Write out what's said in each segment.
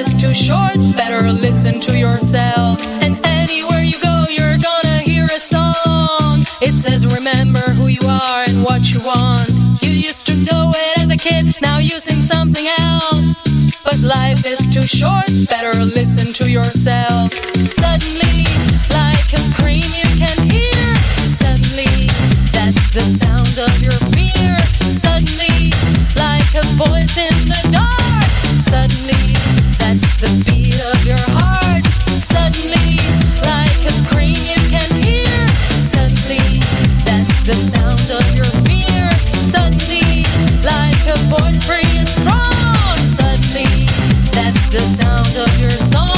is too short, better listen to yourself. And anywhere you go, you're gonna hear a song. It says remember who you are and what you want. You used to know it as a kid, now you sing something else. But life is too short, better listen to yourself. Suddenly, like a scream you can hear. Suddenly, that's the sound of your fear. Suddenly, like a voice in the dark. Suddenly, that's the beat of your heart. Suddenly, like a scream you can hear. Suddenly, that's the sound of your fear. Suddenly, like a voice free and strong. Suddenly, that's the sound of your song.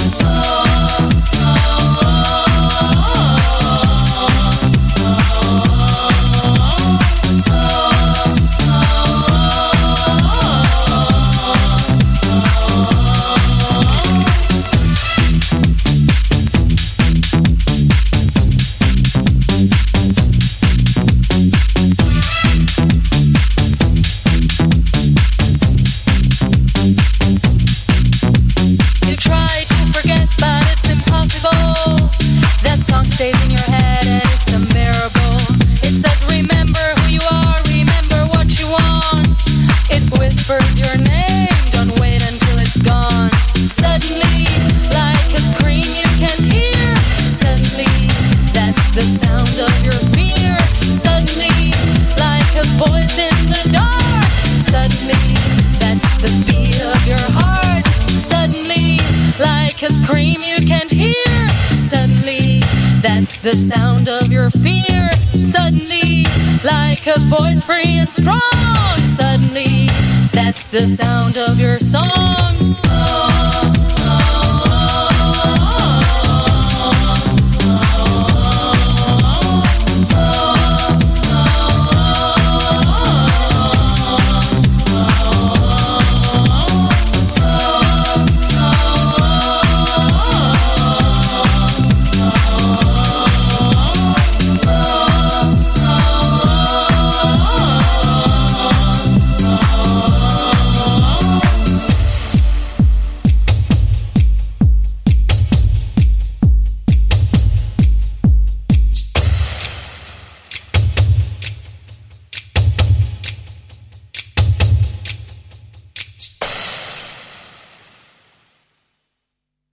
Stays in your head and it's unbearable. It says remember who you are, remember what you want. It whispers your name, don't wait until it's gone. Suddenly, like a scream you can hear. Suddenly, that's the sound of your fear. Suddenly, like a voice in the dark. Suddenly, that's the beat of your heart. Suddenly, like a scream you can't hear. Suddenly, that's the sound of your fear. Suddenly, like a voice free and strong. Suddenly, that's the sound of your song.